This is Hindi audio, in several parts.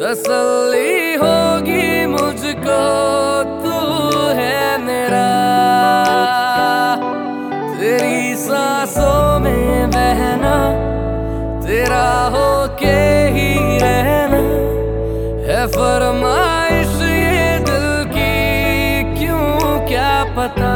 तसल्ली होगी मुझको, तू है मेरा। तेरी सांसों में बहना, तेरा होके ही रहना है फरमाइश ये दिल की, क्यों क्या पता।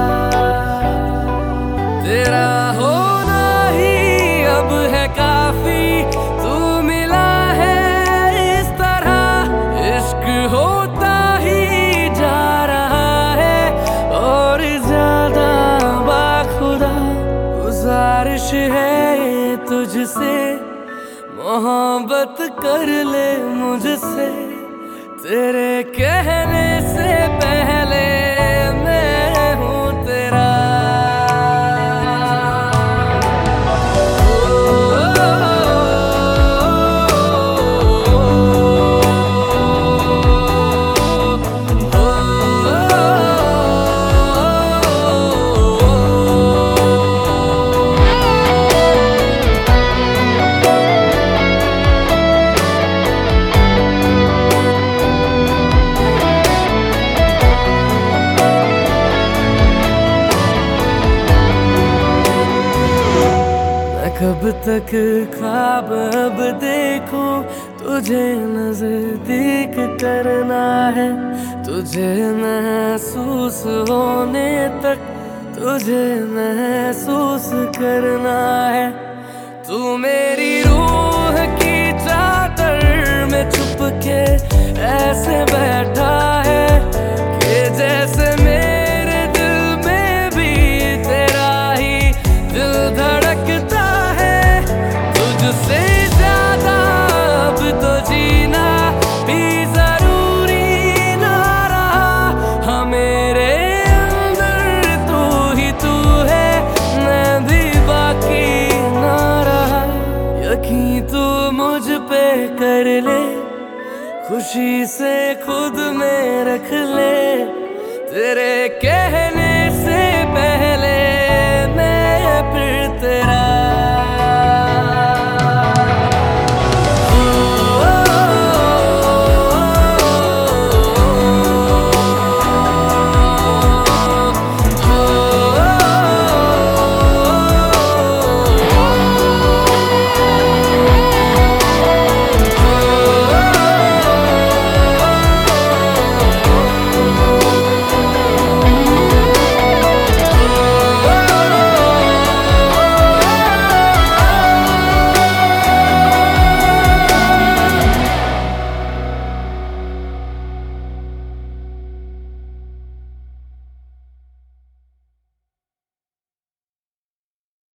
तेरा होना ही अब है काफी, तू मिला है इस तरह। इश्क होता ही जा रहा है और ज्यादा बाखुदा। गुजारिश है ये तुझसे, मोहब्बत कर ले मुझसे। तेरे कहने से पहले मैं हूँ तेरा। कब तक ख्वाब अब देखूं, तुझे नजदीक करना है। तुझे महसूस होने तक तुझे महसूस करना है। तू मेरी रूह की चादर में छुप के ऐसे बैठा है कि जैसे मेरे दिल में भी तेरा ही दिल धड़कता। तुझसे ज्यादा अब तो जीना भी जरूरी ना रहा। हाँ मेरे अंदर तू है, मैं भी बाकी ना रहा। यकीन तू मुझ पे कर ले, खुशी से खुद में रख ले। तेरे कहने से पहले मैं फिर तेरा।